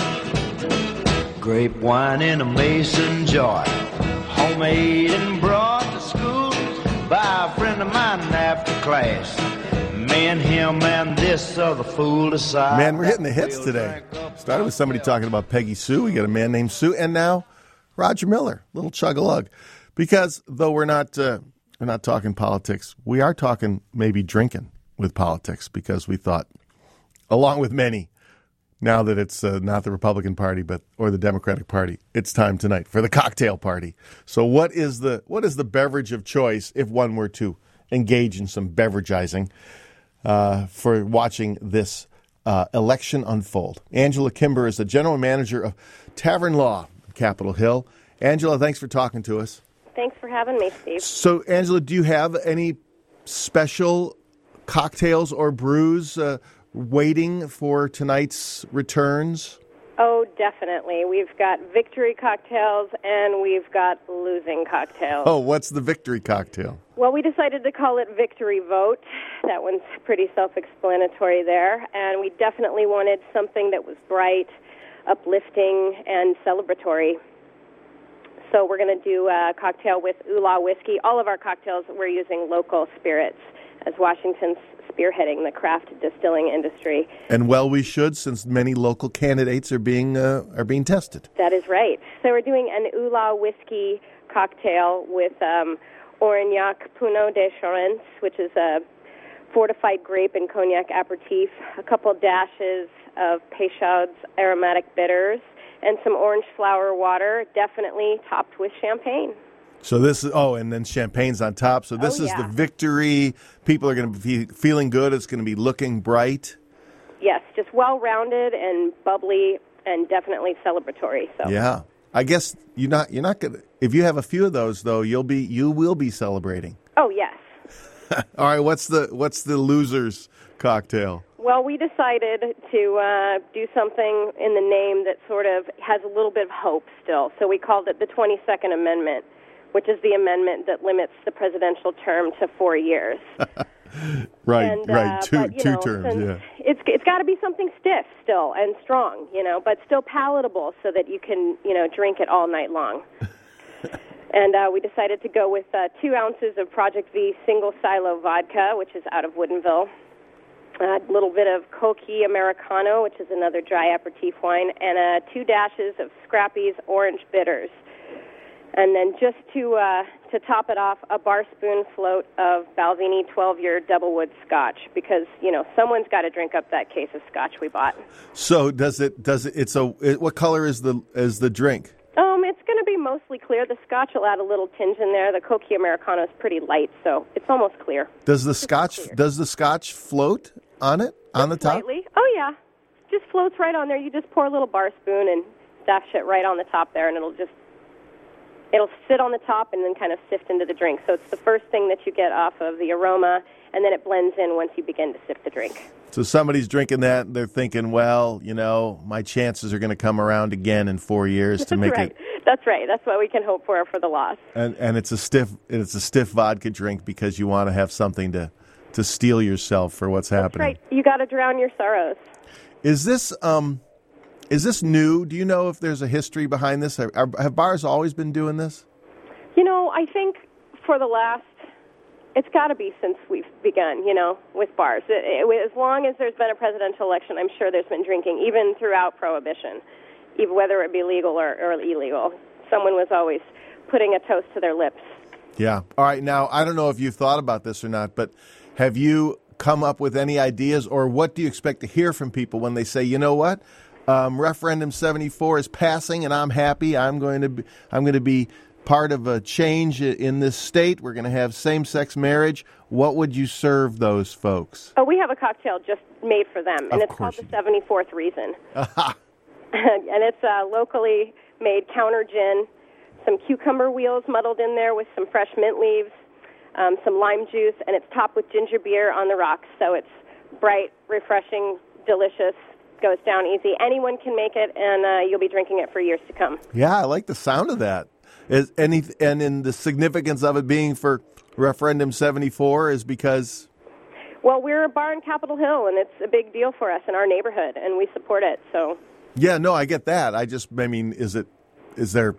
V: grape wine in a mason jar, homemade and brought to school by a friend of mine after class. Me and him and this other fool decide.
E: Man, we're hitting the hits today. Started with somebody talking about Peggy Sue. We got a man named Sue, and now Roger Miller, little chug-a-lug. Because though we're not talking politics, we are talking maybe drinking with politics, because we thought, along with many, now that it's not the Republican Party or the Democratic Party, it's time tonight for the cocktail party. So what is the beverage of choice if one were to engage in some beveragizing for watching this election unfold? Angela Kimber is the general manager of Tavern Law, Capitol Hill. Angela, thanks for talking to us.
A: Thanks for having me, Steve.
E: So, Angela, do you have any special cocktails or brews waiting for tonight's returns?
A: Oh, definitely. We've got victory cocktails and we've got losing cocktails.
E: Oh, what's the victory cocktail?
A: Well, we decided to call it Victory Vote. That one's pretty self-explanatory there. And we definitely wanted something that was bright, uplifting, and celebratory. So we're going to do a cocktail with Ula whiskey. All of our cocktails, we're using local spirits, as Washington's spearheading the craft distilling industry.
E: And well, we should, since many local candidates are being tested.
A: That is right. So we're doing an Ula whiskey cocktail with Aurignac Puno de Charente, which is a fortified grape and cognac aperitif, a couple dashes of Peychaud's aromatic bitters, and some orange flower water, definitely topped with champagne.
E: So this is, and then champagne's on top. So this is the victory. People are going to be feeling good. It's going to be looking bright.
A: Yes, just well-rounded and bubbly and definitely celebratory. So
E: yeah, I guess you're not going to. If you have a few of those, though, you will be celebrating.
A: Oh yes.
E: All right, what's the loser's cocktail?
A: Well, we decided to do something in the name that sort of has a little bit of hope still. So we called it the 22nd Amendment, which is the amendment that limits the presidential term to 4 years.
E: Right. Two terms, yeah.
A: It's got to be something stiff still and strong, but still palatable so that you can, drink it all night long. And we decided to go with 2 ounces of Project V single silo vodka, which is out of Woodinville. A little bit of Coqui Americano, which is another dry aperitif wine, and 2 dashes of Scrappy's orange bitters. And then just to top it off, a bar spoon float of Balvenie 12-year double wood scotch, because, someone's got to drink up that case of scotch we bought.
E: So what color is the drink?
A: It's going to be mostly clear. The scotch will add a little tinge in there. The Coqui Americano is pretty light, so it's almost clear.
E: Does the scotch float on it, on the top?
A: Slightly. Oh, yeah. Just floats right on there. You just pour a little bar spoon and dash it right on the top there, and it'll sit on the top and then kind of sift into the drink. So it's the first thing that you get off of the aroma, and then it blends in once you begin to sip the drink.
E: So somebody's drinking that, and they're thinking, well, my chances are going to come around again in 4 years to make it.
A: That's right. That's what we can hope for the loss.
E: And it's a stiff vodka drink because you want to have something to steel yourself for what's happening.
A: That's right. You got to drown your sorrows.
E: Is this new? Do you know if there's a history behind this? Have bars always been doing this?
A: I think for the last, it's got to be since we've begun, with bars. As long as there's been a presidential election, I'm sure there's been drinking, even throughout Prohibition, even whether it be legal or illegal. Someone was always putting a toast to their lips.
E: Yeah. All right. Now, I don't know if you've thought about this or not, but have you come up with any ideas, or what do you expect to hear from people when they say, you know what, Referendum 74 is passing, and I'm happy. I'm going to be part of a change in this state. We're going to have same-sex marriage. What would you serve those folks?
A: Oh, we have a cocktail just made for them, and it's called the 74th Reason. And it's locally made counter gin, some cucumber wheels muddled in there with some fresh mint leaves, some lime juice, and it's topped with ginger beer on the rocks. So it's bright, refreshing, delicious, goes down easy. Anyone can make it, and you'll be drinking it for years to come.
E: Yeah, I like the sound of that. And in the significance of it being for Referendum 74 is because...
A: Well, we're a bar in Capitol Hill, and it's a big deal for us in our neighborhood, and we support it, so...
E: Yeah, no, I get that. Are there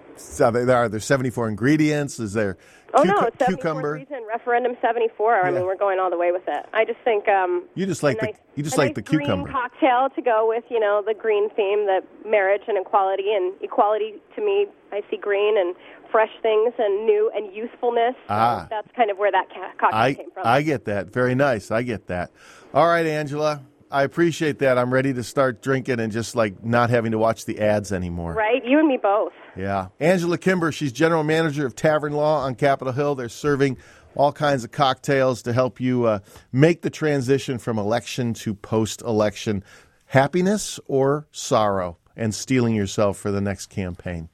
E: 74 ingredients? Is there cucumber?
A: Reason, Referendum 74. I mean, we're going all the way with it. I just think
E: you just like the cucumber
A: green cocktail to go with the green theme, the marriage and equality. And equality to me, I see green and fresh things and new and youthfulness. So that's kind of where that cocktail came from.
E: I get that. Very nice. I get that. All right, Angela. I appreciate that. I'm ready to start drinking and just not having to watch the ads anymore.
A: Right? You and me both.
E: Yeah. Angela Kimber, she's general manager of Tavern Law on Capitol Hill. They're serving all kinds of cocktails to help you make the transition from election to post-election. Happiness or sorrow, and steeling yourself for the next campaign.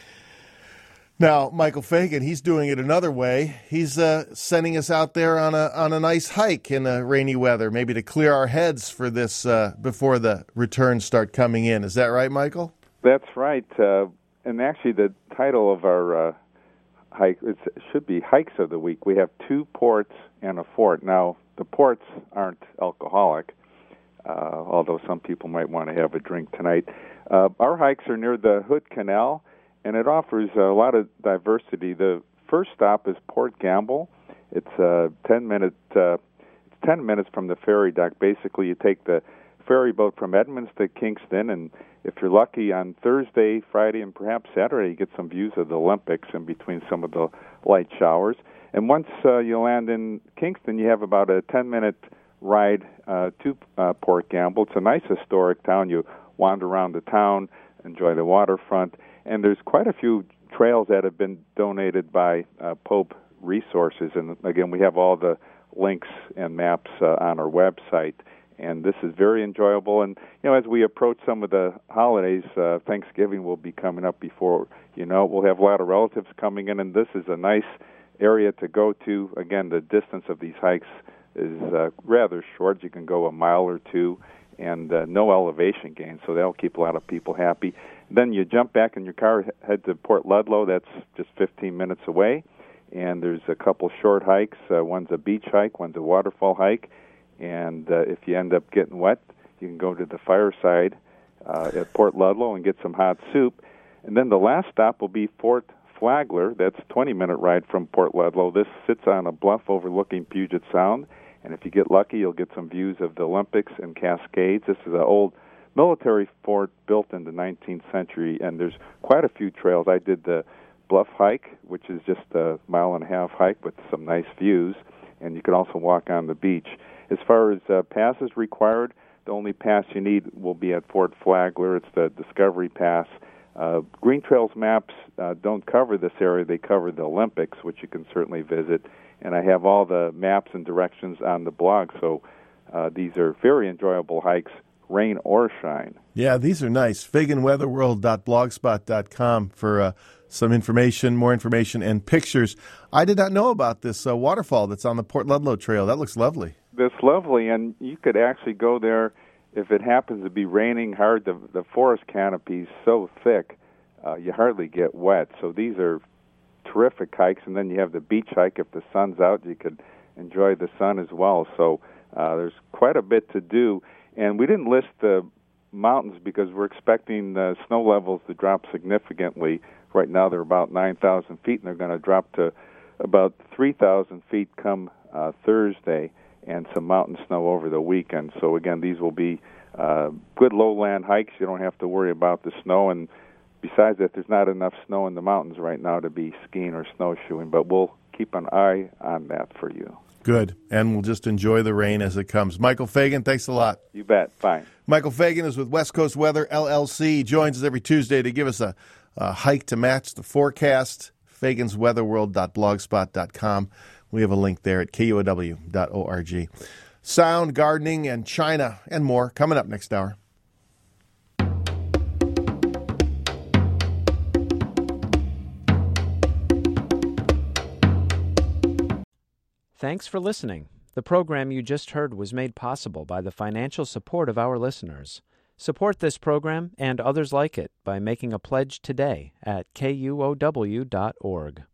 E: Now, Michael Fagan, he's doing it another way. He's sending us out there on a nice hike in rainy weather, maybe to clear our heads for this before the returns start coming in. Is that right, Michael?
B: That's right. And actually, the title of our hike should be Hikes of the Week. We have 2 ports and a fort. Now, the ports aren't alcoholic, although some people might want to have a drink tonight. Our hikes are near the Hood Canal, and it offers a lot of diversity. The first stop is Port Gamble. It's 10 minutes from the ferry dock. Basically, you take the ferry boat from Edmonds to Kingston, and if you're lucky, on Thursday, Friday, and perhaps Saturday, you get some views of the Olympics in between some of the light showers. And once you land in Kingston, you have about a 10-minute ride to Port Gamble. It's a nice historic town. You wander around the town, enjoy the waterfront, and there's quite a few trails that have been donated by Pope Resources. And again, we have all the links and maps on our website. And this is very enjoyable. And, as we approach some of the holidays, Thanksgiving will be coming up before, we'll have a lot of relatives coming in. And this is a nice area to go to. Again, the distance of these hikes is rather short. You can go a mile or two, and no elevation gain, so that'll keep a lot of people happy. Then you jump back in your car, head to Port Ludlow. That's just 15 minutes away, and there's a couple short hikes. One's a beach hike, one's a waterfall hike, and if you end up getting wet, you can go to the fireside at Port Ludlow and get some hot soup. And then the last stop will be Fort Flagler. That's a 20-minute ride from Port Ludlow. This sits on a bluff overlooking Puget Sound. And if you get lucky, you'll get some views of the Olympics and Cascades. This is an old military fort built in the 19th century, and there's quite a few trails. I did the Bluff Hike, which is just a 1.5-mile hike with some nice views, and you can also walk on the beach. As far as passes required, the only pass you need will be at Fort Flagler. It's the Discovery Pass. Green Trails maps don't cover this area. They cover the Olympics, which you can certainly visit. And I have all the maps and directions on the blog, so these are very enjoyable hikes, rain or shine.
E: Yeah, these are nice. FaganWeatherworld.blogspot.com for some information, more information, and pictures. I did not know about this waterfall that's on the Port Ludlow Trail. That looks lovely.
B: that's lovely, and you could actually go there if it happens to be raining hard. The forest canopy is so thick, you hardly get wet. So these are terrific hikes, and then you have the beach hike. If the sun's out, you could enjoy the sun as well. So there's quite a bit to do, and we didn't list the mountains because we're expecting the snow levels to drop significantly. Right now they're about 9,000 feet, and they're going to drop to about 3,000 feet come Thursday, and some mountain snow over the weekend. So again, these will be good lowland hikes. You don't have to worry about the snow, and besides that, there's not enough snow in the mountains right now to be skiing or snowshoeing, but we'll keep an eye on that for you.
E: Good, and we'll just enjoy the rain as it comes. Michael Fagan, thanks a lot.
B: You bet. Fine.
E: Michael Fagan is with West Coast Weather, LLC. He joins us every Tuesday to give us a hike to match the forecast. FagansWeatherWorld.blogspot.com. We have a link there at KUOW.org. Sound, gardening, and China, and more coming up next hour.
D: Thanks for listening. The program you just heard was made possible by the financial support of our listeners. Support this program and others like it by making a pledge today at KUOW.org.